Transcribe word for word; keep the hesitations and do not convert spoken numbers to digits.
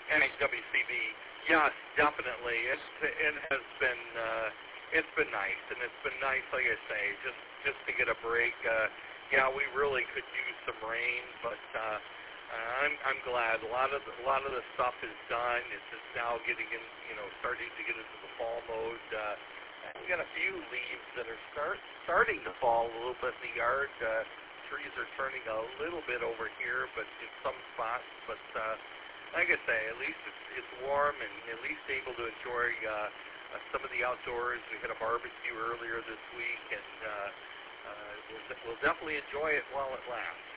N H W C B. Yes, definitely. It it has been uh, it's been nice, and it's been nice, like I say, just just to get a break. Uh, yeah, we really could use some rain, but uh, uh, I'm I'm glad a lot of the, a lot of the stuff is done. It's just now getting in, you know, starting to get into the fall mode. Uh, we got a few leaves that are start starting to fall a little bit in the yard. Uh, trees are turning a little bit over here, but in some spots, but. Uh, Like I say, at least it's, it's warm and at least able to enjoy uh, uh, some of the outdoors. We had a barbecue earlier this week, and uh, uh, we'll, we'll definitely enjoy it while it lasts.